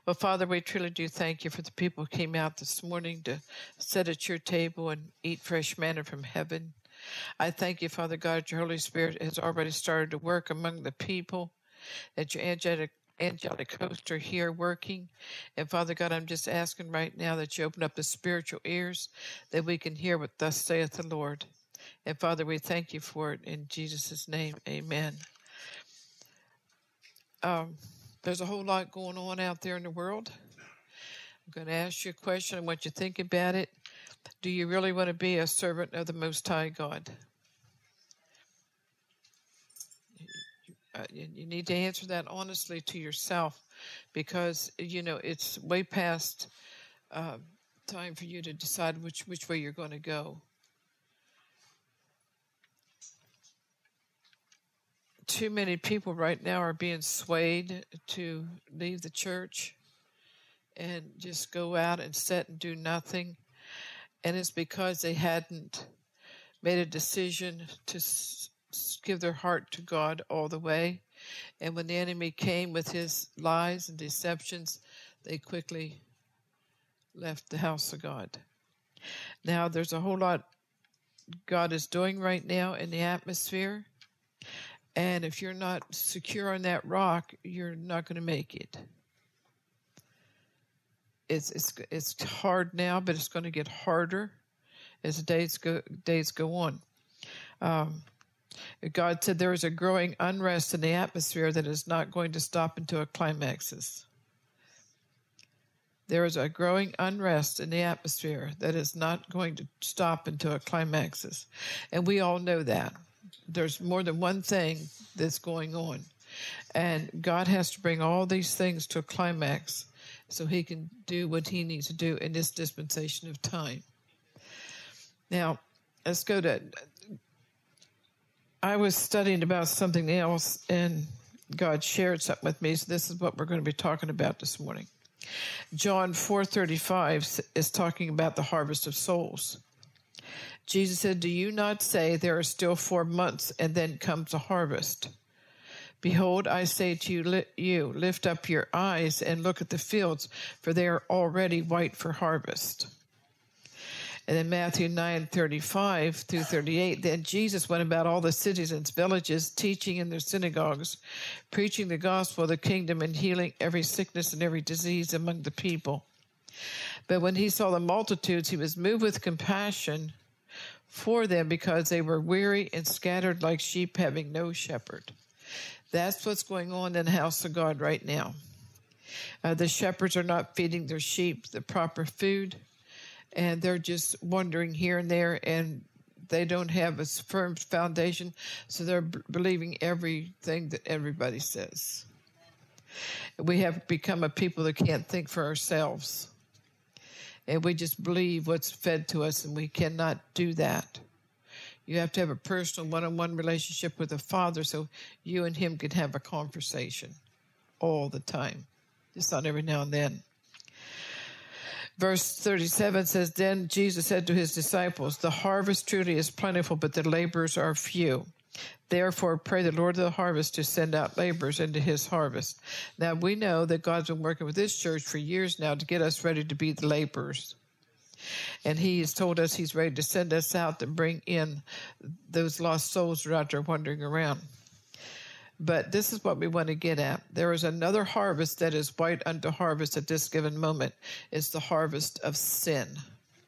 Well, Father, we truly do thank you for the people who came out this morning to sit at your table and eat fresh manna from heaven. I thank you, Father God, your Holy Spirit has already started to work among the people, that your angelic hosts are here working. And Father God, I'm just asking right now that you open up the spiritual ears that we can hear what thus saith the Lord. And Father, we thank you for it in Jesus' name. Amen. There's a whole lot going on out there in the world. I'm going to ask you a question. I want you to think about it. Do you really want to be a servant of the Most High God? You need to answer that honestly to yourself, because, it's way past time for you to decide which way you're going to go. Too many people right now are being swayed to leave the church and just go out and sit and do nothing. And it's because they hadn't made a decision to give their heart to God all the way. And when the enemy came with his lies and deceptions, they quickly left the house of God. Now, there's a whole lot God is doing right now in the atmosphere. And if you're not secure on that rock, you're not going to make it. It's hard now, but it's going to get harder as the days go on. God said there is a growing unrest in the atmosphere that is not going to stop until it climaxes. There is a growing unrest in the atmosphere that is not going to stop until it climaxes. And we all know that. There's more than one thing that's going on. And God has to bring all these things to a climax so he can do what he needs to do in this dispensation of time. Now, let's go to... I was studying about something else, and God shared something with me, so this is what we're going to be talking about this morning. John 4:35 is talking about the harvest of souls. Jesus said, "Do you not say there are still 4 months, and then comes the harvest? Behold, I say to you, lift up your eyes and look at the fields, for they are already white for harvest." And then Matthew 9:35 through 38, then Jesus went about all the cities and villages, teaching in their synagogues, preaching the gospel of the kingdom, and healing every sickness and every disease among the people. But when he saw the multitudes, he was moved with compassion for them, because they were weary and scattered like sheep having no shepherd. That's what's going on in the house of God right now. The shepherds are not feeding their sheep the proper food, and they're just wandering here and there, and they don't have a firm foundation, so they're believing everything that everybody says. We have become a people that can't think for ourselves. And we just believe what's fed to us, and we cannot do that. You have to have a personal one-on-one relationship with the Father so you and him can have a conversation all the time, just not every now and then. Verse 37 says, then Jesus said to his disciples, the harvest truly is plentiful, but the laborers are few. Therefore, pray the Lord of the harvest to send out laborers into his harvest. Now, we know that God's been working with this church for years now to get us ready to be the laborers. And he has told us he's ready to send us out to bring in those lost souls that are out there wandering around. But this is what we want to get at. There is another harvest that is white unto harvest at this given moment. It's the harvest of sin.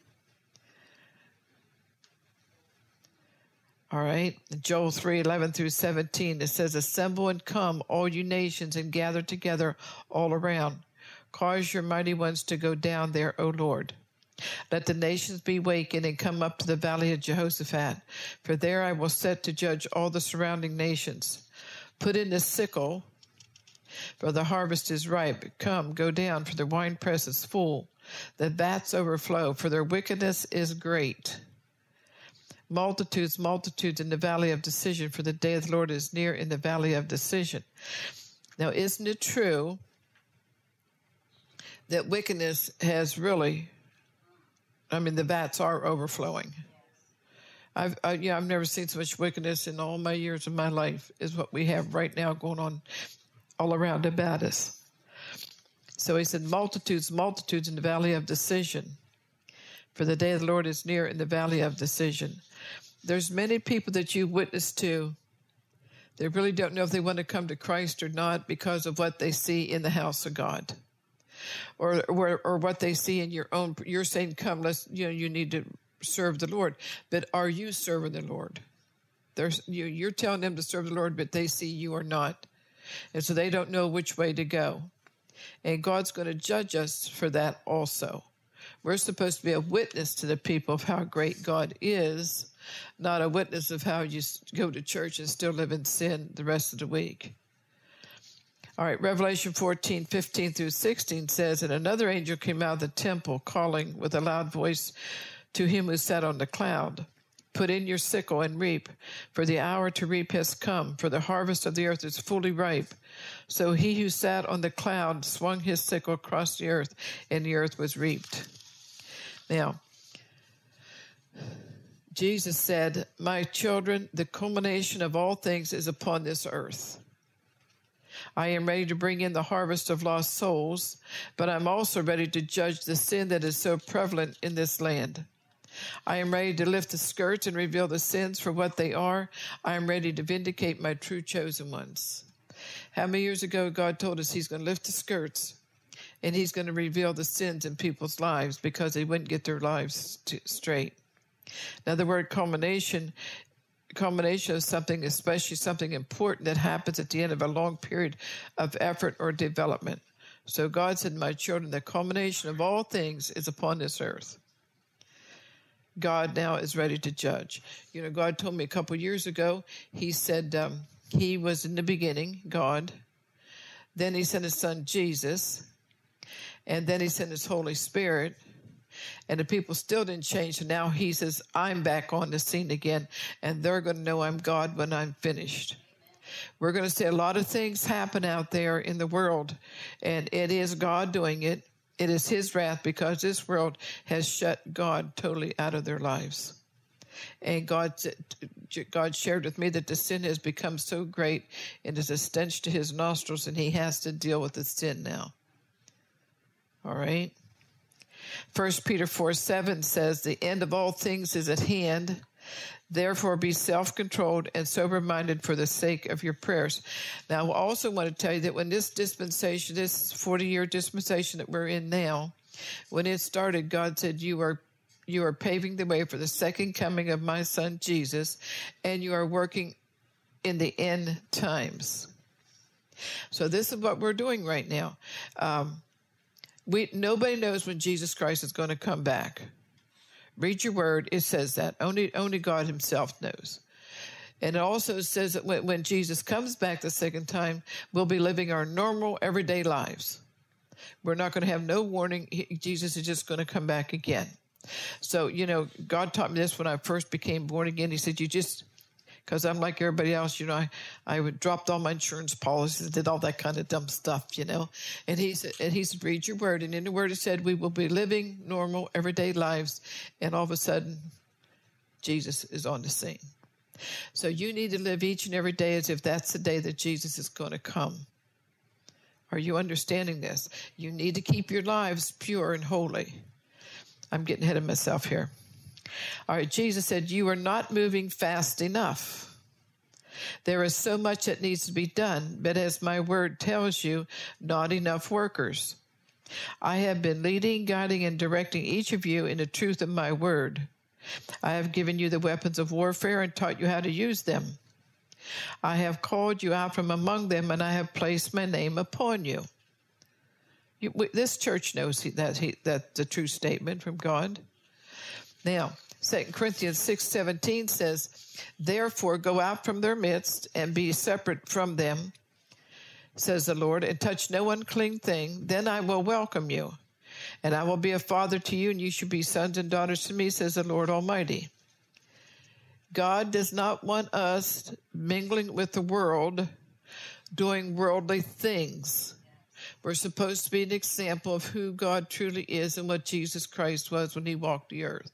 All right, Joel 3:11 through 17, it says, assemble and come, all you nations, and gather together all around. Cause your mighty ones to go down there, O Lord. Let the nations be wakened and come up to the valley of Jehoshaphat, for there I will set to judge all the surrounding nations. Put in the sickle, for the harvest is ripe. Come, go down, for the winepress is full. The vats overflow, for their wickedness is great. Multitudes, multitudes in the valley of decision, for the day of the Lord is near in the valley of decision. Now, isn't it true that wickedness has really, the vats are overflowing? I've never seen so much wickedness in all my years of my life as what we have right now going on all around about us. So he said, multitudes, multitudes in the valley of decision. For the day of the Lord is near in the valley of decision. There's many people that you witness to. They really don't know if they want to come to Christ or not because of what they see in the house of God. Or what they see in you're saying, come, you need to serve the Lord. But are you serving the Lord? You're telling them to serve the Lord, but they see you are not. And so they don't know which way to go. And God's going to judge us for that also. We're supposed to be a witness to the people of how great God is, not a witness of how you go to church and still live in sin the rest of the week. All right, Revelation 14:15-16 says, and another angel came out of the temple, calling with a loud voice to him who sat on the cloud, put in your sickle and reap, for the hour to reap has come, for the harvest of the earth is fully ripe. So he who sat on the cloud swung his sickle across the earth, and the earth was reaped. Now, Jesus said, my children, the culmination of all things is upon this earth. I am ready to bring in the harvest of lost souls, but I'm also ready to judge the sin that is so prevalent in this land. I am ready to lift the skirts and reveal the sins for what they are. I am ready to vindicate my true chosen ones. How many years ago God told us he's going to lift the skirts and he's going to reveal the sins in people's lives because they wouldn't get their lives straight. Now, the word culmination of something, especially something important that happens at the end of a long period of effort or development. So God said, my children, the culmination of all things is upon this earth. God now is ready to judge. You know, God told me a couple years ago, he said he was in the beginning, God. Then he sent his son, Jesus. And then he sent his Holy Spirit. And the people still didn't change. So now he says, I'm back on the scene again. And they're going to know I'm God when I'm finished. We're going to see a lot of things happen out there in the world. And it is God doing it. It is his wrath because this world has shut God totally out of their lives. And God shared with me that the sin has become so great and is a stench to his nostrils, and he has to deal with the sin now. All right? 1 Peter 4:7 says, the end of all things is at hand. Therefore, be self-controlled and sober-minded for the sake of your prayers. Now, I also want to tell you that when this dispensation, this 40-year dispensation that we're in now, when it started, God said, you are paving the way for the second coming of my son, Jesus, and you are working in the end times. So this is what we're doing right now. Nobody knows when Jesus Christ is going to come back. Read your word. It says that. Only God himself knows. And it also says that when Jesus comes back the second time, we'll be living our normal, everyday lives. We're not going to have no warning. Jesus is just going to come back again. So, you know, God taught me this when I first became born again. He said, because I'm like everybody else, you know, I would dropped all my insurance policies, did all that kind of dumb stuff, you know. And he said, read your word. And in the word it said, we will be living normal, everyday lives. And all of a sudden, Jesus is on the scene. So you need to live each and every day as if that's the day that Jesus is going to come. Are you understanding this? You need to keep your lives pure and holy. I'm getting ahead of myself here. All right, Jesus said, you are not moving fast enough. There is so much that needs to be done, but as my word tells you, not enough workers. I have been leading, guiding, and directing each of you in the truth of my word. I have given you the weapons of warfare and taught you how to use them. I have called you out from among them, and I have placed my name upon you. This church knows that's the true statement from God. Now, 2 Corinthians 6:17 says, therefore go out from their midst and be separate from them, says the Lord, and touch no unclean thing. Then I will welcome you, and I will be a father to you, and you shall be sons and daughters to me, says the Lord Almighty. God does not want us mingling with the world, doing worldly things. We're supposed to be an example of who God truly is and what Jesus Christ was when he walked the earth.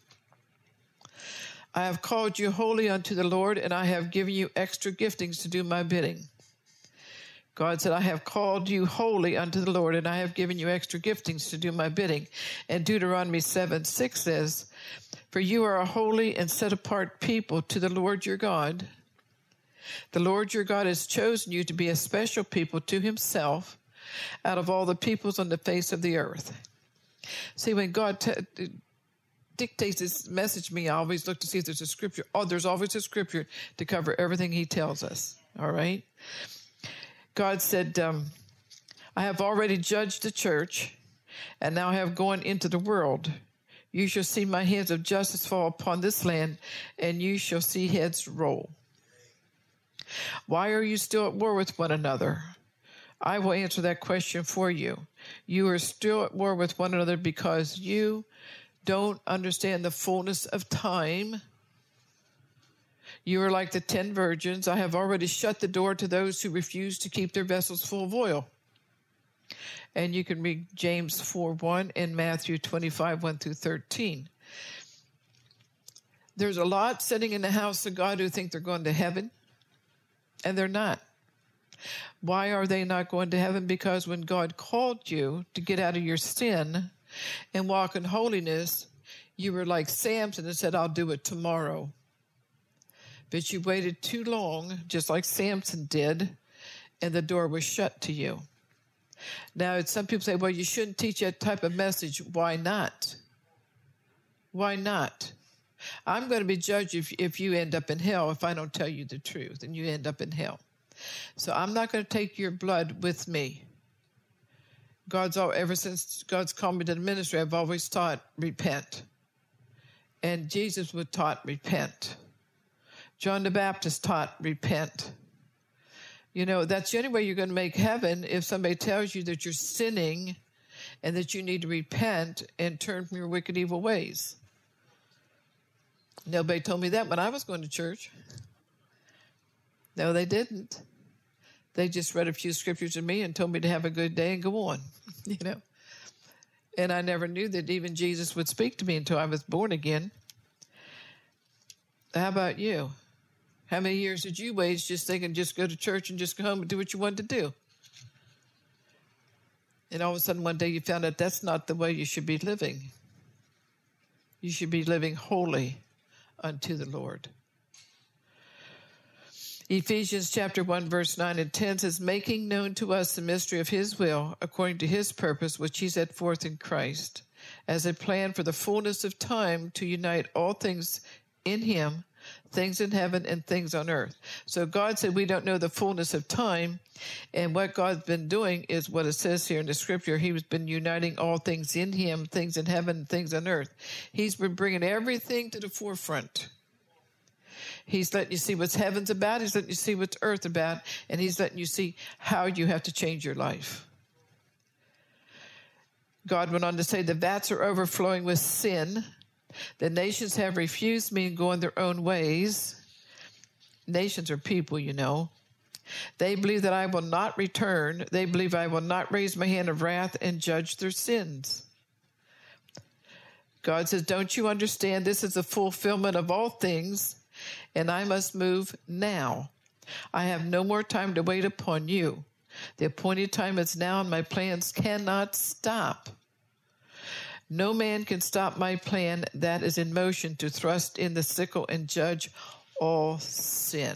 I have called you holy unto the Lord, and I have given you extra giftings to do my bidding. God said, I have called you holy unto the Lord, and I have given you extra giftings to do my bidding. And Deuteronomy 7:6 says, for you are a holy and set apart people to the Lord your God. The Lord your God has chosen you to be a special people to himself out of all the peoples on the face of the earth. See, when God dictates this message to me, I always look to see if there's a scripture. Oh, there's always a scripture to cover everything he tells us. All right? God said, I have already judged the church, and now I have gone into the world. You shall see my hands of justice fall upon this land, and you shall see heads roll. Why are you still at war with one another? I will answer that question for you. You are still at war with one another because you don't understand the fullness of time. You are like the 10 virgins. I have already shut the door to those who refuse to keep their vessels full of oil. And you can read James 4:1 and Matthew 25:1-13. There's a lot sitting in the house of God who think they're going to heaven, and they're not. Why are they not going to heaven? Because when God called you to get out of your sin and walk in holiness, you were like Samson and said, I'll do it tomorrow. But you waited too long, just like Samson did, and the door was shut to you. Now, some people say, well, you shouldn't teach that type of message. Why not? Why not? I'm going to be judged if you end up in hell if I don't tell you the truth, and you end up in hell. So I'm not going to take your blood with me. Ever since God's called me to the ministry, I've always taught repent. And Jesus would taught repent. John the Baptist taught repent. You know, that's the only way you're going to make heaven, if somebody tells you that you're sinning and that you need to repent and turn from your wicked, evil ways. Nobody told me that when I was going to church. No, they didn't. They just read a few scriptures to me and told me to have a good day and go on, you know. And I never knew that even Jesus would speak to me until I was born again. How about you? How many years did you waste just thinking just go to church and just go home and do what you wanted to do? And all of a sudden one day you found out that's not the way you should be living. You should be living holy unto the Lord. Ephesians chapter 1, verse 9 and 10 says, making known to us the mystery of his will, according to his purpose, which he set forth in Christ, as a plan for the fullness of time to unite all things in him, things in heaven and things on earth. So God said we don't know the fullness of time, and what God's been doing is what it says here in the scripture. He's been uniting all things in him, things in heaven and things on earth. He's been bringing everything to the forefront. He's letting you see what's heaven's about. He's letting you see what's earth about. And he's letting you see how you have to change your life. God went on to say, the vats are overflowing with sin. The nations have refused me and gone their own ways. Nations are people, you know. They believe that I will not return. They believe I will not raise my hand of wrath and judge their sins. God says, don't you understand? This is the fulfillment of all things, and I must move now. I have no more time to wait upon you. The appointed time is now, and my plans cannot stop. No man can stop my plan that is in motion to thrust in the sickle and judge all sin.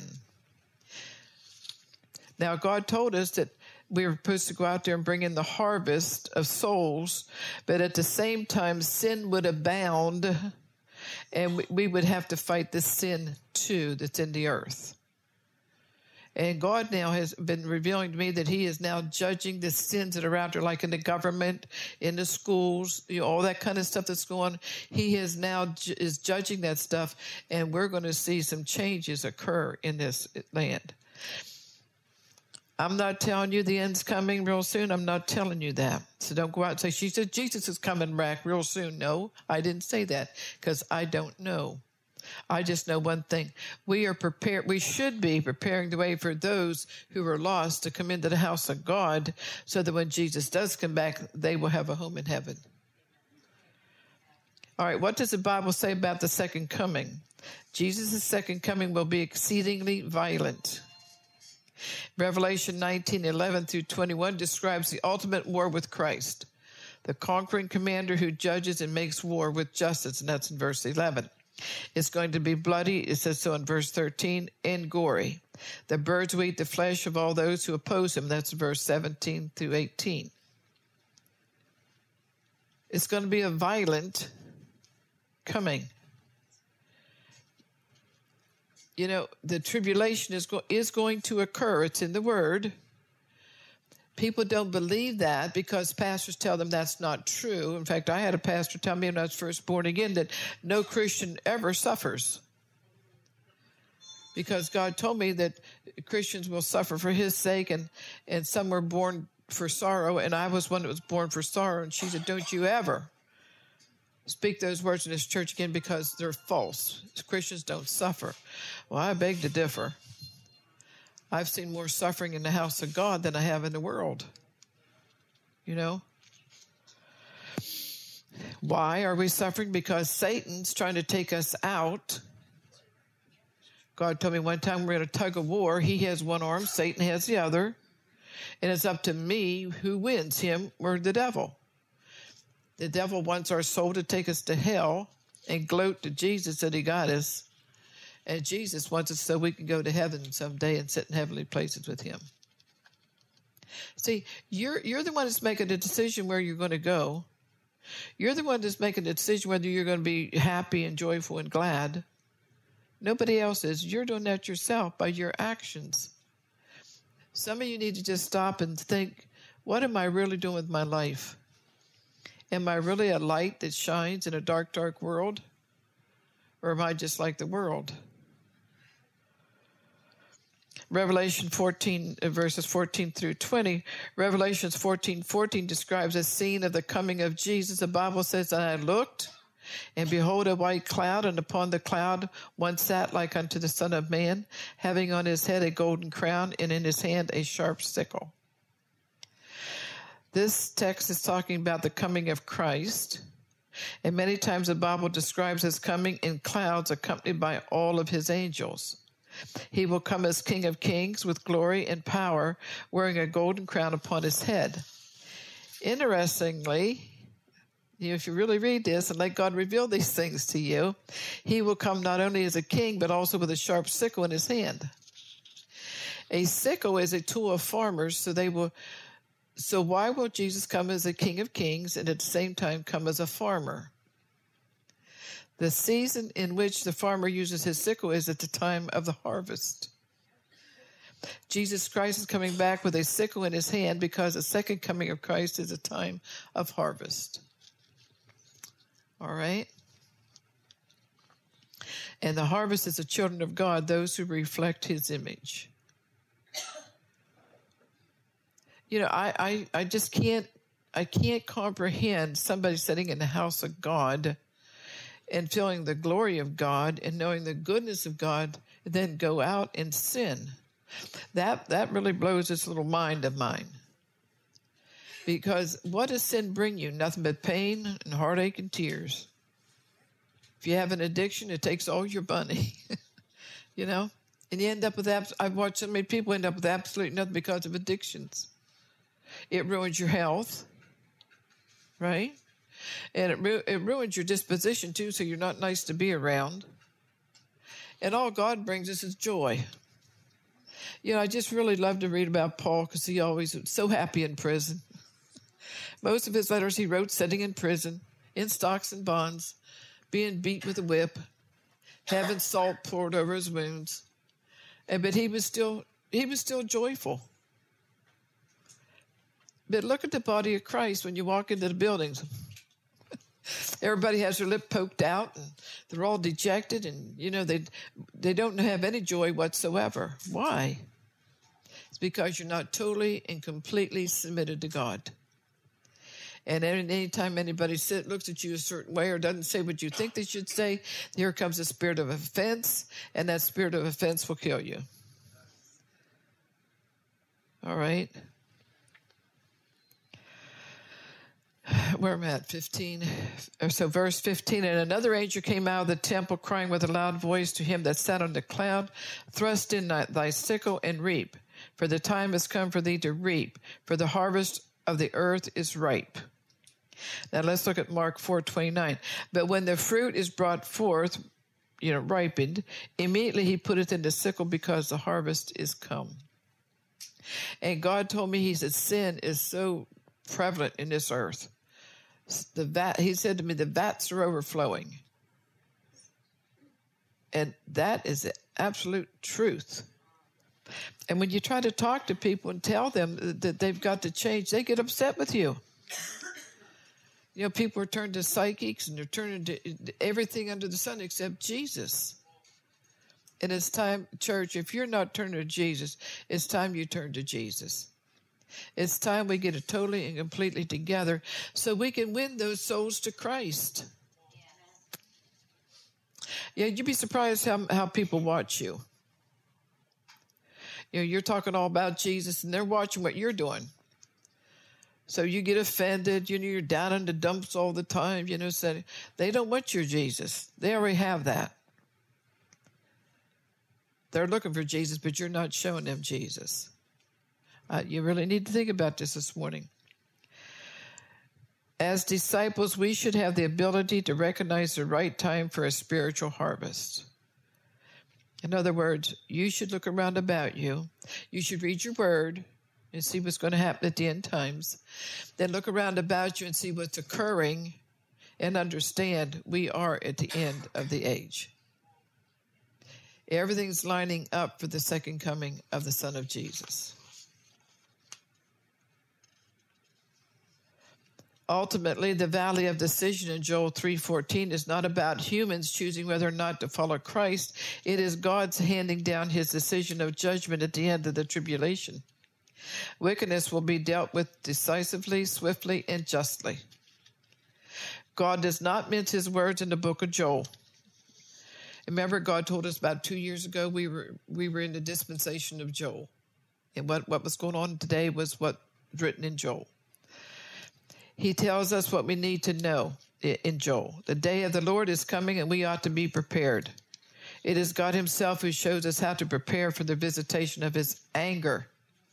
Now, God told us that we were supposed to go out there and bring in the harvest of souls, but at the same time, sin would abound, and we would have to fight the sin too that's in the earth. And God now has been revealing to me that he is now judging the sins that are out there, like in the government, in the schools, you know, all that kind of stuff that's going on. He is now is judging that stuff, and we're going to see some changes occur in this land. I'm not telling you the end's coming real soon. I'm not telling you that. So don't go out and say, she said Jesus is coming back real soon. No, I didn't say that because I don't know. I just know one thing. We are prepared. We should be preparing the way for those who are lost to come into the house of God so that when Jesus does come back, they will have a home in heaven. All right, what does the Bible say about the second coming? Jesus' second coming will be exceedingly violent. Revelation 19:11 through 21 describes the ultimate war with Christ, the conquering commander who judges and makes war with justice, and that's in verse 11. It's going to be bloody, it says so in verse 13, and gory. The birds will eat the flesh of all those who oppose him. That's verse 17 through 18. It's going to be a violent coming. You know, the tribulation is going to occur. It's in the Word. People don't believe that because pastors tell them that's not true. In fact, I had a pastor tell me when I was first born again that no Christian ever suffers, because God told me that Christians will suffer for his sake, and some were born for sorrow, and I was one that was born for sorrow. And she said, don't you ever speak those words in this church again, because they're false. Christians don't suffer. Well, I beg to differ. I've seen more suffering in the house of God than I have in the world. You know? Why are we suffering? Because Satan's trying to take us out. God told me one time we're in a tug of war. He has one arm, Satan has the other. And it's up to me who wins, him or the devil. The devil wants our soul to take us to hell and gloat to Jesus that he got us. And Jesus wants us so we can go to heaven someday and sit in heavenly places with him. See, you're the one that's making the decision where you're going to go. You're the one that's making the decision whether you're going to be happy and joyful and glad. Nobody else is. You're doing that yourself by your actions. Some of you need to just stop and think, what am I really doing with my life? Am I really a light that shines in a dark, dark world? Or am I just like the world? Revelation 14, verses 14 through 20. Revelations 14:14 describes a scene of the coming of Jesus. The Bible says, and I looked, and behold, a white cloud, and upon the cloud one sat like unto the Son of Man, having on his head a golden crown, and in his hand a sharp sickle. This text is talking about the coming of Christ. And many times the Bible describes his coming in clouds accompanied by all of his angels. He will come as King of Kings with glory and power, wearing a golden crown upon his head. Interestingly, if you really read this and let God reveal these things to you, he will come not only as a king, but also with a sharp sickle in his hand. A sickle is a tool of farmers, so why will Jesus come as a King of Kings and at the same time come as a farmer? The season in which the farmer uses his sickle is at the time of the harvest. Jesus Christ is coming back with a sickle in his hand because the second coming of Christ is a time of harvest. All right? And the harvest is the children of God, those who reflect his image. You know, I just can't comprehend somebody sitting in the house of God and feeling the glory of God and knowing the goodness of God, and then go out and sin. That really blows this little mind of mine. Because what does sin bring you? Nothing but pain and heartache and tears. If you have an addiction, it takes all your money. You know? And you end up with I've watched so many people end up with absolutely nothing because of addictions. It ruins your health, right? And it ruins your disposition, too, so you're not nice to be around. And all God brings us is joy. You know, I just really love to read about Paul because he always was so happy in prison. Most of his letters he wrote sitting in prison, in stocks and bonds, being beat with a whip, having salt poured over his wounds. But he was still joyful. But look at the body of Christ when you walk into the buildings. Everybody has their lip poked out, and they're all dejected, and, you know, they don't have any joy whatsoever. Why? It's because you're not totally and completely submitted to God. And anytime anybody looks at you a certain way or doesn't say what you think they should say, here comes a spirit of offense, and that spirit of offense will kill you. All right? Where am I at? 15. So verse 15, and another angel came out of the temple crying with a loud voice to him that sat on the cloud, thrust in thy sickle and reap, for the time has come for thee to reap, for the harvest of the earth is ripe. Now let's look at Mark 4:29. But when the fruit is brought forth, ripened, immediately he putteth in the sickle, because the harvest is come. And God told me, he said, sin is so prevalent in this earth. He said to me, the vats are overflowing. And that is the absolute truth. And when you try to talk to people and tell them that they've got to change, they get upset with you. People are turned to psychics, and they're turning to everything under the sun except Jesus. And it's time, church, if you're not turning to Jesus, it's time you turn to Jesus. It's time we get it totally and completely together so we can win those souls to Christ. Yeah, you'd be surprised how people watch you. You're talking all about Jesus, and they're watching what you're doing. So you get offended, you're down in the dumps all the time, saying, they don't want your Jesus. They already have that. They're looking for Jesus, but you're not showing them Jesus. You really need to think about this morning. As disciples, we should have the ability to recognize the right time for a spiritual harvest. In other words, you should look around about you. You should read your word and see what's going to happen at the end times. Then look around about you and see what's occurring and understand we are at the end of the age. Everything's lining up for the second coming of the Son of Jesus. Ultimately, the valley of decision in Joel 3:14 is not about humans choosing whether or not to follow Christ. It is God's handing down his decision of judgment at the end of the tribulation. Wickedness will be dealt with decisively, swiftly, and justly. God does not mince his words in the book of Joel. Remember, God told us about 2 years ago we were in the dispensation of Joel. And what was going on today was what's written in Joel. He tells us what we need to know in Joel. The day of the Lord is coming, and we ought to be prepared. It is God himself who shows us how to prepare for the visitation of his anger.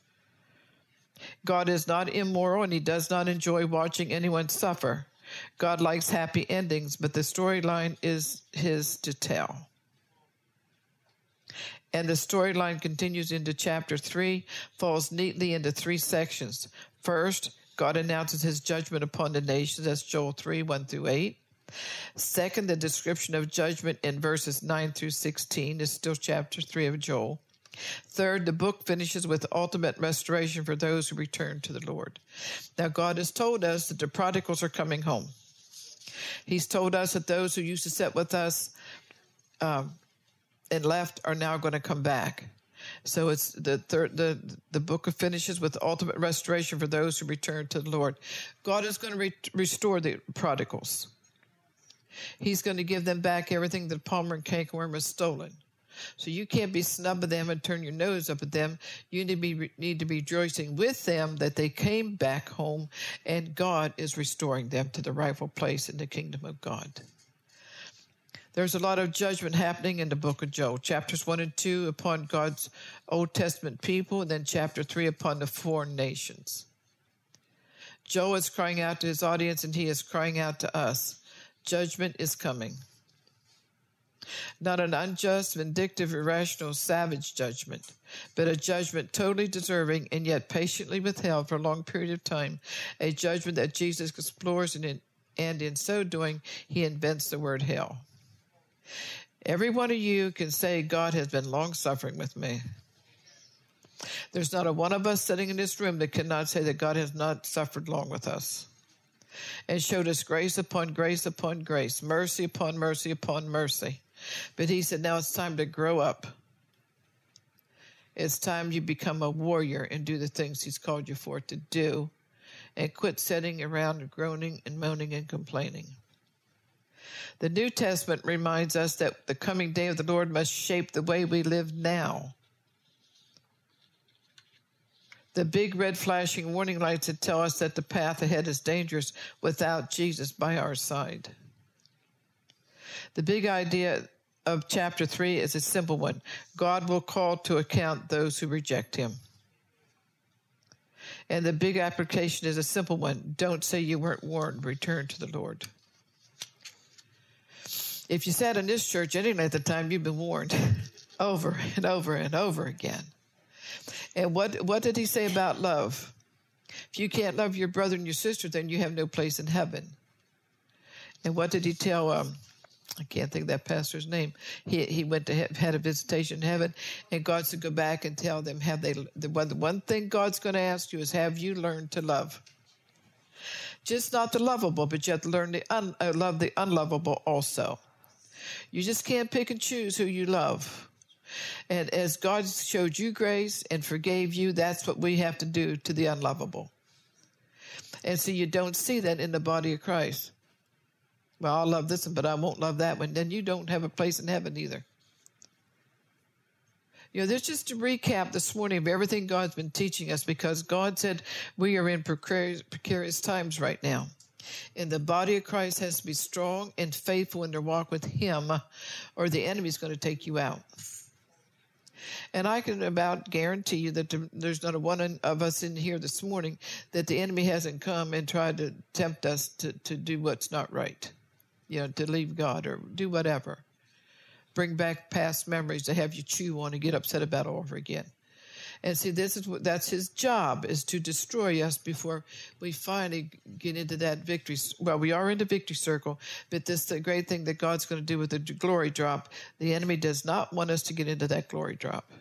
God is not immoral, and he does not enjoy watching anyone suffer. God likes happy endings, but the storyline is his to tell. And the storyline continues into chapter 3, falls neatly into 3 sections. First, God announces his judgment upon the nations. That's Joel 3, 1 through 8. Second, the description of judgment in verses 9 through 16 is still chapter 3 of Joel. Third, the book finishes with ultimate restoration for those who return to the Lord. Now, God has told us that the prodigals are coming home. He's told us that those who used to sit with us and left are now going to come back. So it's the book finishes with ultimate restoration for those who return to the Lord. God is going to restore the prodigals. He's going to give them back everything that palmer and cankerworm has stolen. So you can't be snubbing them and turn your nose up at them. You need to be rejoicing with them that they came back home, and God is restoring them to the rightful place in the kingdom of God. There's a lot of judgment happening in the book of Joel. Chapters 1 and 2 upon God's Old Testament people, and then chapter 3 upon the foreign nations. Joel is crying out to his audience, and he is crying out to us. Judgment is coming. Not an unjust, vindictive, irrational, savage judgment, but a judgment totally deserving and yet patiently withheld for a long period of time, a judgment that Jesus explores, and in so doing, he invents the word hell. Every one of you can say, God has been long-suffering with me. There's not a one of us sitting in this room that cannot say that God has not suffered long with us and showed us grace upon grace upon grace, mercy upon mercy upon mercy. But he said, now it's time to grow up. It's time you become a warrior and do the things he's called you for to do, and quit sitting around and groaning and moaning and complaining. The New Testament reminds us that the coming day of the Lord must shape the way we live now. The big red flashing warning lights that tell us that the path ahead is dangerous without Jesus by our side. The big idea of chapter 3 is a simple one. God will call to account those who reject him. And the big application is a simple one. Don't say you weren't warned. Return to the Lord. If you sat in this church any length of time, you've been warned over and over and over again. And what did he say about love? If you can't love your brother and your sister, then you have no place in heaven. And what did he tell, I can't think of that pastor's name. He went to had a visitation in heaven, and God said, go back and tell them, the one thing God's going to ask you is, have you learned to love? Just not the lovable, but you have to learn to love the unlovable also. You just can't pick and choose who you love. And as God showed you grace and forgave you, that's what we have to do to the unlovable. And so you don't see that in the body of Christ. Well, I'll love this one, but I won't love that one. Then you don't have a place in heaven either. You know, there's just a recap this morning of everything God's been teaching us, because God said we are in precarious times right now. And the body of Christ has to be strong and faithful in their walk with him, or the enemy's going to take you out. And I can about guarantee you that there's not a one of us in here this morning that the enemy hasn't come and tried to tempt us to do what's not right, you know, to leave God or do whatever. Bring back past memories to have you chew on and get upset about all over again. And see, that's his job, is to destroy us before we finally get into that victory. Well, we are in the victory circle, but this is the great thing that God's going to do with the glory drop. The enemy does not want us to get into that glory drop.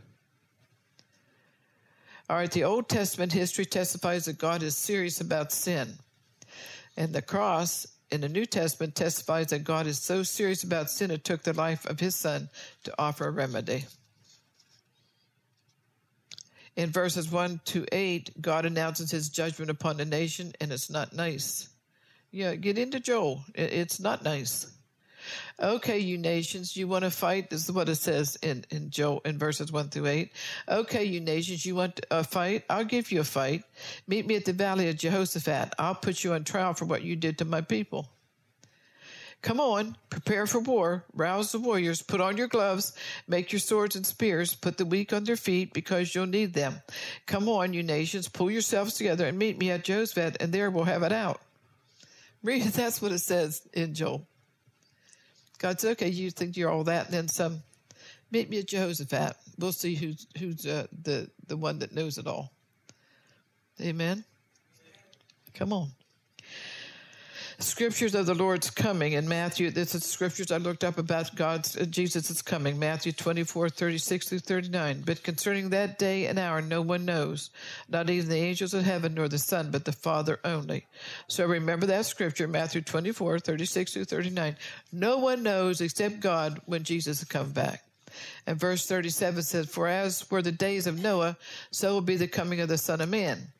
All right, the Old Testament history testifies that God is serious about sin. And the cross in the New Testament testifies that God is so serious about sin, it took the life of his son to offer a remedy. In verses 1 to 8, God announces his judgment upon the nation, and it's not nice. Yeah, get into Joel. It's not nice. Okay, you nations, you want to fight? This is what it says in Joel in verses 1 through 8. Okay, you nations, you want a fight? I'll give you a fight. Meet me at the valley of Jehoshaphat. I'll put you on trial for what you did to my people. Come on, prepare for war, rouse the warriors, put on your gloves, make your swords and spears, put the weak on their feet, because you'll need them. Come on, you nations, pull yourselves together and meet me at Jehoshaphat, and there we'll have it out. Read it, that's what it says in Joel. God said, okay, you think you're all that, and then some. Meet me at Jehoshaphat. We'll see who's the one that knows it all. Amen? Come on. Scriptures of the Lord's coming in Matthew. This is scriptures I looked up about Jesus' coming. Matthew 24:36-39. But concerning that day and hour, no one knows, not even the angels of heaven nor the Son, but the Father only. So remember that scripture, Matthew 24:36-39. No one knows except God when Jesus is coming back. And verse 37 says, for as were the days of Noah, so will be the coming of the Son of Man.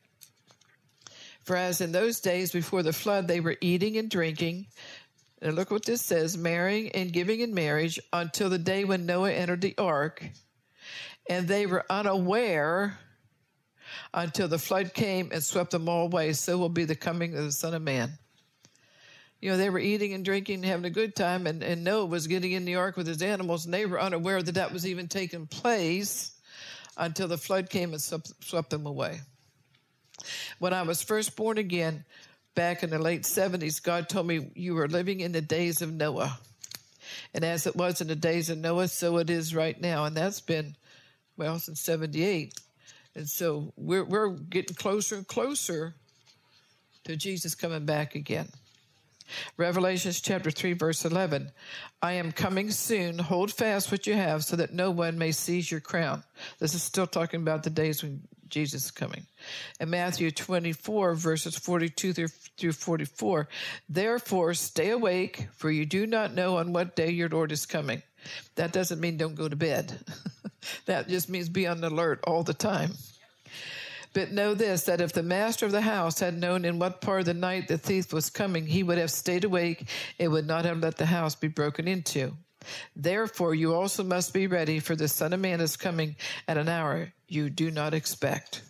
For as in those days before the flood, they were eating and drinking, and look what this says, marrying and giving in marriage until the day when Noah entered the ark, and they were unaware until the flood came and swept them all away. So will be the coming of the Son of Man. You know, they were eating and drinking, having a good time, and Noah was getting in the ark with his animals, and they were unaware that that was even taking place until the flood came and swept them away. When I was first born again, back in the late 70s, God told me you were living in the days of Noah. And as it was in the days of Noah, so it is right now. And that's been, well, since 78. And so we're getting closer and closer to Jesus coming back again. Revelation chapter 3, verse 11. I am coming soon. Hold fast what you have so that no one may seize your crown. This is still talking about the days when Jesus is coming. And Matthew 24, verses 42 through 44. Therefore, stay awake, for you do not know on what day your Lord is coming. That doesn't mean don't go to bed. That just means be on alert all the time. But know this, that if the master of the house had known in what part of the night the thief was coming, he would have stayed awake and would not have let the house be broken into. Therefore, you also must be ready, for the Son of Man is coming at an hour you do not expect.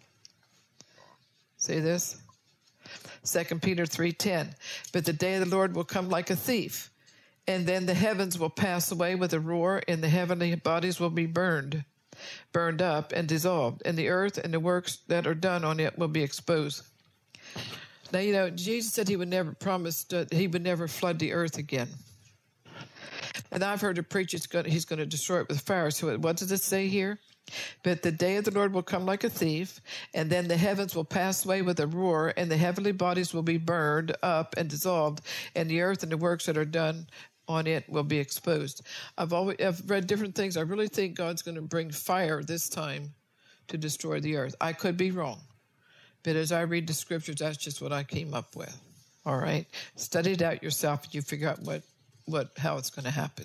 See this? 2 Peter 3:10. But the day of the Lord will come like a thief, and then the heavens will pass away with a roar, and the heavenly bodies will be burned. burned up and dissolved, and the earth and the works that are done on it will be exposed. Now, Jesus said he would never promise that he would never flood the earth again. And I've heard a preacher he's going to destroy it with fire. So what does it say here? But the day of the Lord will come like a thief, and then the heavens will pass away with a roar, and the heavenly bodies will be burned up and dissolved, and the earth and the works that are done on it will be exposed. I've read different things. I really think God's going to bring fire this time to destroy the earth. I could be wrong, but as I read the scriptures, that's just what I came up with. All right, study it out yourself, and you figure out how it's going to happen.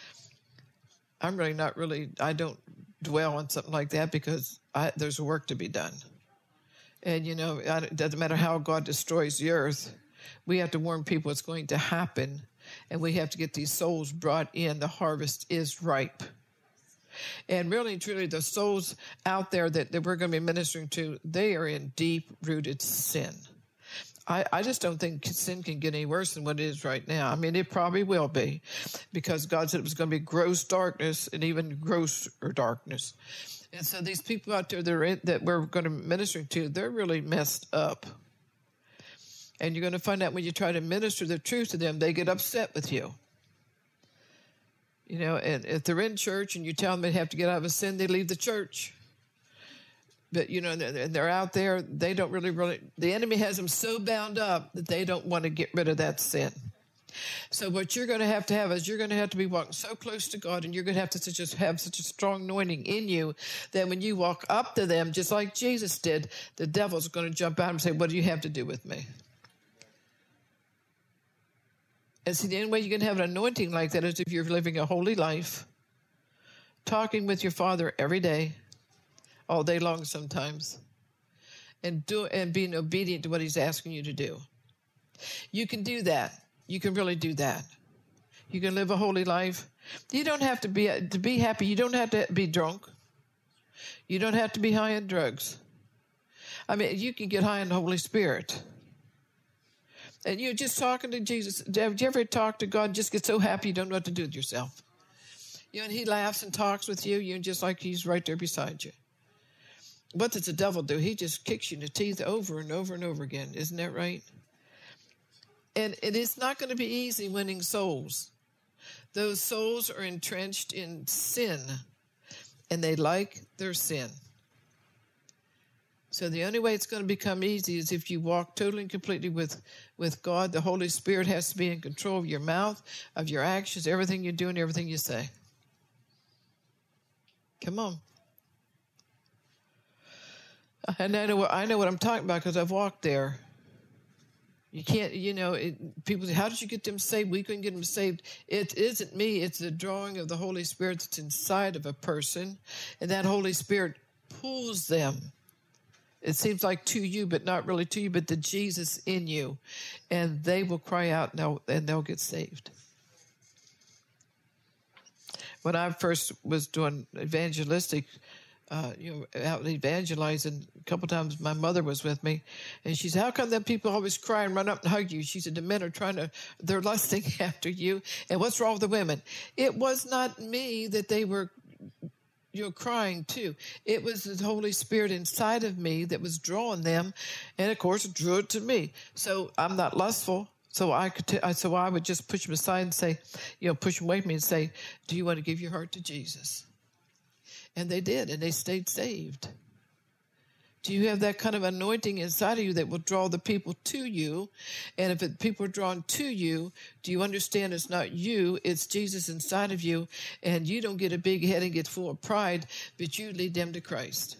I don't dwell on something like that because there's work to be done. And, it doesn't matter how God destroys the earth. We have to warn people it's going to happen, and we have to get these souls brought in. The harvest is ripe. And really, truly, the souls out there that we're going to be ministering to, they are in deep-rooted sin. I just don't think sin can get any worse than what it is right now. I mean, it probably will be, because God said it was going to be gross darkness and even grosser darkness. And so these people out there that we're going to be ministering to, they're really messed up. And you're going to find out when you try to minister the truth to them, they get upset with you. And if they're in church and you tell them they have to get out of a sin, they leave the church. But, they're out there, they don't really, the enemy has them so bound up that they don't want to get rid of that sin. So what you're going to have is you're going to have to be walking so close to God, and you're going to have to just have such a strong anointing in you that when you walk up to them, just like Jesus did, the devil's going to jump out and say, what do you have to do with me? And see, the only way you can have an anointing like that is if you're living a holy life, talking with your Father every day, all day long sometimes, and being obedient to what he's asking you to do. You can do that. You can really do that. You can live a holy life. You don't have to be happy. You don't have to be drunk. You don't have to be high on drugs. I mean, you can get high on the Holy Spirit. And you're just talking to Jesus. Have you ever talked to God and just get so happy you don't know what to do with yourself? And he laughs and talks with you, just like he's right there beside you. What does the devil do? He just kicks you in the teeth over and over and over again. Isn't that right? And it's not going to be easy winning souls. Those souls are entrenched in sin, and they like their sin. So the only way it's going to become easy is if you walk totally and completely with God. The Holy Spirit has to be in control of your mouth, of your actions, everything you do and everything you say. Come on. And I know what I'm talking about because I've walked there. You can't, people say, how did you get them saved? We couldn't get them saved. It isn't me. It's the drawing of the Holy Spirit that's inside of a person. And that Holy Spirit pulls them. It seems like to you, but not really to you, but to Jesus in you. And they will cry out and they'll get saved. When I first was doing evangelistic, out evangelizing, a couple times my mother was with me, and she said, how come them people always cry and run up and hug you? She said, the men are they're lusting after you, and what's wrong with the women? It was not me that they were crying to. It was the Holy Spirit inside of me that was drawing them, and of course it drew it to me. So I'm not lustful. So I would just push them aside and say, push them away from me and say, do you want to give your heart to Jesus? And they did, and they stayed saved. Do you have that kind of anointing inside of you that will draw the people to you? And if people are drawn to you, do you understand it's not you, it's Jesus inside of you, and you don't get a big head and get full of pride, but you lead them to Christ?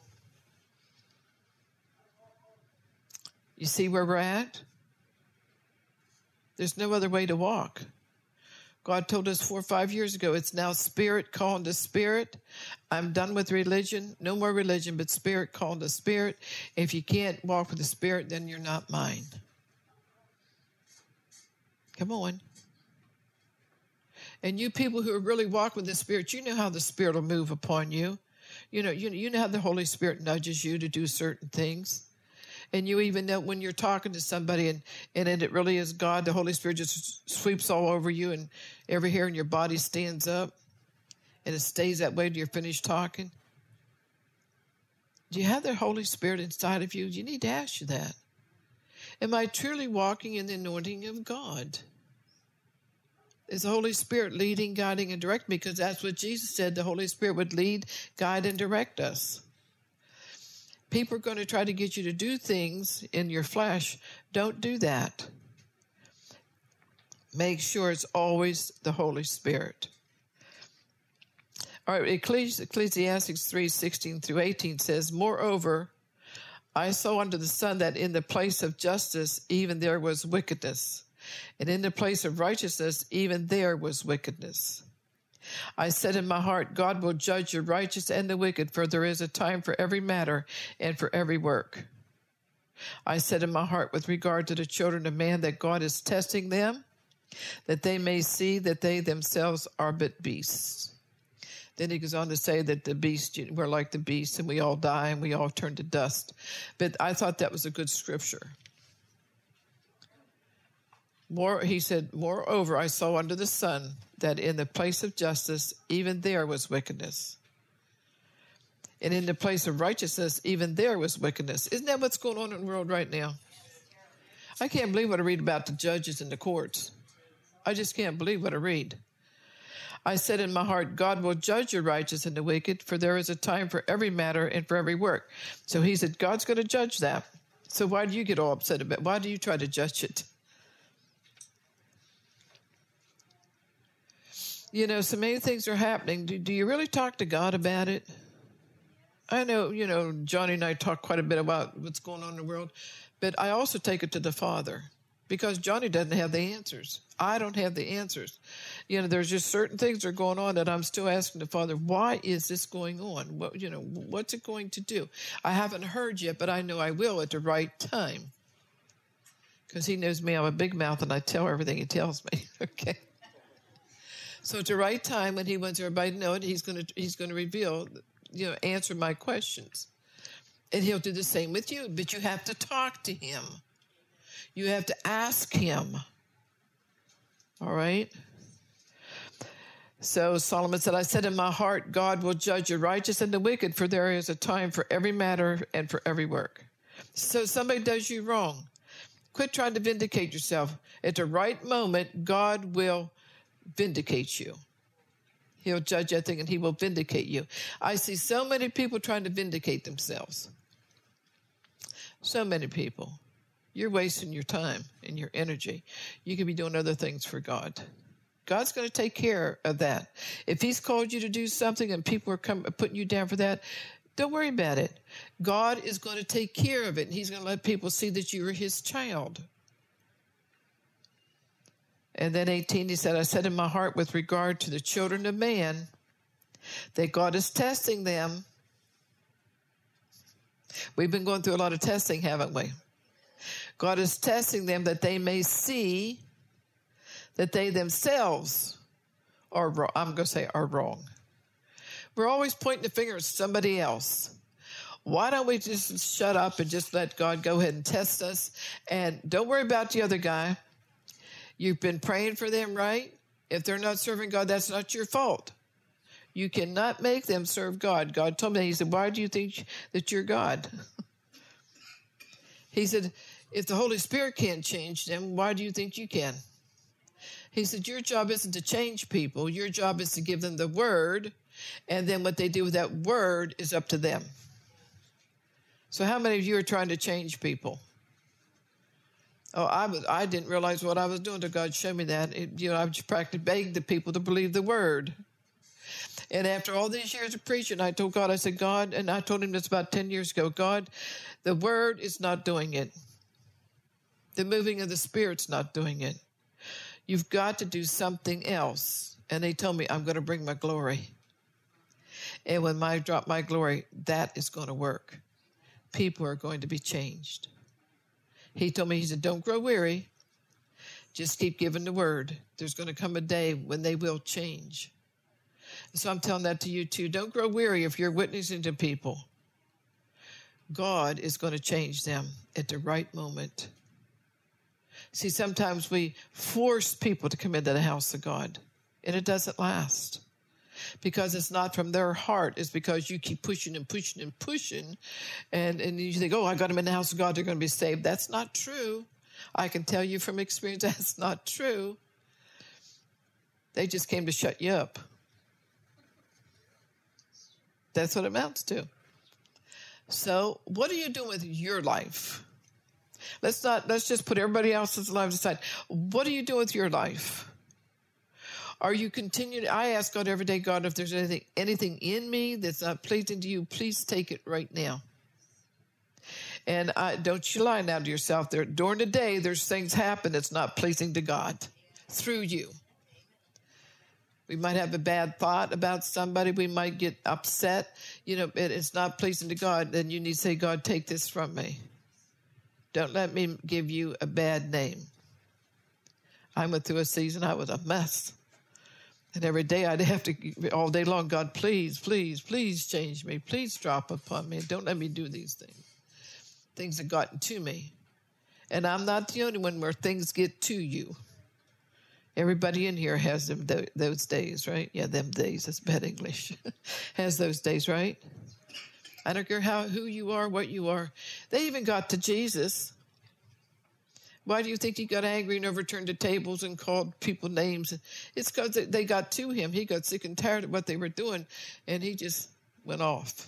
You see where we're at? There's no other way to walk. God told us 4 or 5 years ago, it's now spirit calling to spirit. I'm done with religion. No more religion, but spirit calling to spirit. If you can't walk with the Spirit, then you're not mine. Come on. And you people who are really walking with the Spirit, you know how the Spirit will move upon you. You know how the Holy Spirit nudges you to do certain things. And you even know when you're talking to somebody and it really is God, the Holy Spirit just sweeps all over you and every hair in your body stands up. and it stays that way till you're finished talking? Do you have the Holy Spirit inside of you? You need to ask you that. Am I truly walking in the anointing of God? Is the Holy Spirit leading, guiding, and directing me? Because that's what Jesus said. The Holy Spirit would lead, guide, and direct us. People are going to try to get you to do things in your flesh. Don't do that. Make sure it's always the Holy Spirit. All right, Ecclesiastes 3:16 through 18 says, "Moreover, I saw under the sun that in the place of justice even there was wickedness, and in the place of righteousness even there was wickedness. I said in my heart, God will judge the righteous and the wicked, for there is a time for every matter and for every work. I said in my heart with regard to the children of man that God is testing them, that they may see that they themselves are but beasts." Then he goes on to say that the beast, we're like the beast, and we all die and we all turn to dust. But I thought that was a good scripture. He said, "Moreover, I saw under the sun that in the place of justice, even there was wickedness. And in the place of righteousness, even there was wickedness." Isn't that what's going on in the world right now? I can't believe what I read about the judges in the courts. I just can't believe what I read. I said in my heart, God will judge the righteous and the wicked, for there is a time for every matter and for every work. So he said, God's going to judge that. So why do you get all upset about it? Why do you try to judge it? You know, so many things are happening. Do you really talk to God about it? I know, Johnny and I talk quite a bit about what's going on in the world, but I also take it to the Father, because Johnny doesn't have the answers. I don't have the answers. There's just certain things that are going on that I'm still asking the Father, why is this going on? What's it going to do? I haven't heard yet, but I know I will at the right time. Because he knows me, I'm a big mouth, and I tell everything he tells me. Okay. So at the right time, when he wants everybody to know it, he's going to reveal, answer my questions. And he'll do the same with you. But you have to talk to him. You have to ask him. All right? So Solomon said, I said in my heart, God will judge the righteous and the wicked, for there is a time for every matter and for every work. So somebody does you wrong. Quit trying to vindicate yourself. At the right moment, God will vindicate you. He'll judge that thing and he will vindicate you. I see so many people trying to vindicate themselves. So many people. You're wasting your time and your energy. You could be doing other things for God. God's going to take care of that. If he's called you to do something and people are putting you down for that, don't worry about it. God is going to take care of it, and he's going to let people see that you are his child. And then 18, he said, I said in my heart with regard to the children of man that God is testing them. We've been going through a lot of testing, haven't we? God is testing them that they may see that they themselves are wrong. I'm going to say are wrong. We're always pointing the finger at somebody else. Why don't we just shut up and just let God go ahead and test us? And don't worry about the other guy. You've been praying for them, right? If they're not serving God, that's not your fault. You cannot make them serve God. God told me, he said, why do you think that you're God? He said, if the Holy Spirit can't change them, why do you think you can? He said, your job isn't to change people. Your job is to give them the word, and then what they do with that word is up to them. So how many of you are trying to change people? Oh, I didn't realize what I was doing until God showed me that. I just practically begged the people to believe the word. And after all these years of preaching, I told God, I said, God, and I told him this about 10 years ago, God, the word is not doing it. The moving of the Spirit's not doing it. You've got to do something else. And they told me, I'm going to bring my glory. And when I drop my glory, that is going to work. People are going to be changed. He told me, he said, don't grow weary. Just keep giving the word. There's going to come a day when they will change. So I'm telling that to you too. Don't grow weary if you're witnessing to people. God is going to change them at the right moment. See, sometimes we force people to come into the house of God, and it doesn't last. because it's not from their heart. It's because you keep pushing and pushing and pushing. And you think, oh, I got them in the house of God, they're going to be saved. That's not true. I can tell you from experience that's not true. They just came to shut you up. That's what it amounts to. So what are you doing with your life? Let's just put everybody else's lives aside. What are you doing with your life? Are you continuing? I ask God every day, God, if there's anything in me that's not pleasing to you, please take it right now. And don't you lie now to yourself. During the day, there's things happen that's not pleasing to God through you. We might have a bad thought about somebody. We might get upset. It's not pleasing to God. Then you need to say, God, take this from me. Don't let me give you a bad name. I went through a season, I was a mess. And every day I'd have to, all day long, God, please, please, please change me. Please drop upon me. Don't let me do these things. Things have gotten to me. And I'm not the only one where things get to you. Everybody in here has those days, right? Yeah, them days. That's bad English. Has those days, right? I don't care who you are, what you are. They even got to Jesus. Why do you think he got angry and overturned the tables and called people names? It's because they got to him. He got sick and tired of what they were doing, and he just went off.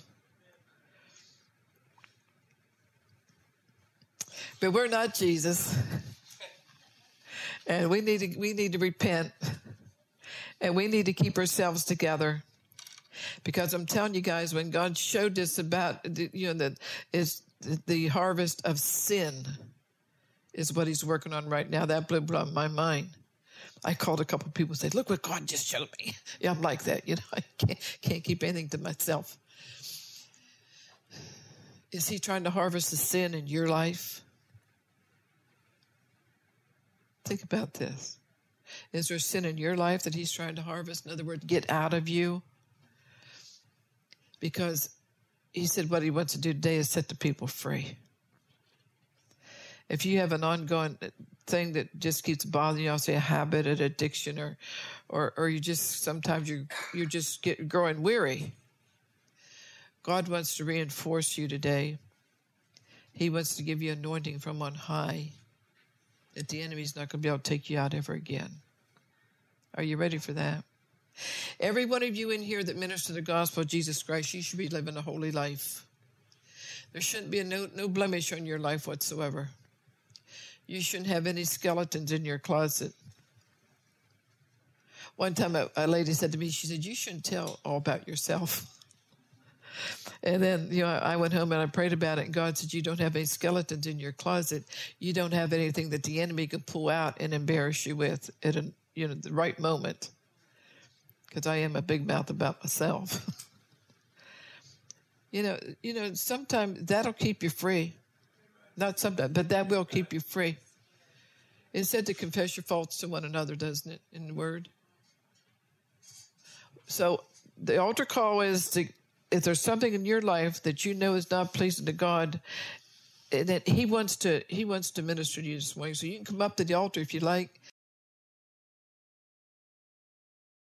But we're not Jesus. And we need to repent. And we need to keep ourselves together. Because I'm telling you guys, when God showed us about that is the harvest of sin is what he's working on right now. That blew my mind. I called a couple of people and said, look what God just showed me. Yeah, I'm like that. I can't keep anything to myself. Is he trying to harvest the sin in your life? Think about this. Is there sin in your life that he's trying to harvest? In other words, get out of you? Because he said what he wants to do today is set the people free. If you have an ongoing thing that just keeps bothering you, I'll say a habit, an addiction, or you just sometimes you just get growing weary. God wants to reinforce you today. He wants to give you anointing from on high that the enemy's not going to be able to take you out ever again. Are you ready for that? Every one of you in here that minister the gospel of Jesus Christ, you should be living a holy life. There shouldn't be no blemish on your life whatsoever. You shouldn't have any skeletons in your closet. One time a lady said to me, she said, you shouldn't tell all about yourself. And then, I went home and I prayed about it. And God said, you don't have any skeletons in your closet. You don't have anything that the enemy could pull out and embarrass you with at the right moment. Because I am a big mouth about myself. Sometimes that'll keep you free. Not sometimes, but that will keep you free. It said to confess your faults to one another, doesn't it, in the Word? So the altar call is if there's something in your life that you know is not pleasing to God, that He wants to minister to you this morning. So you can come up to the altar if you like.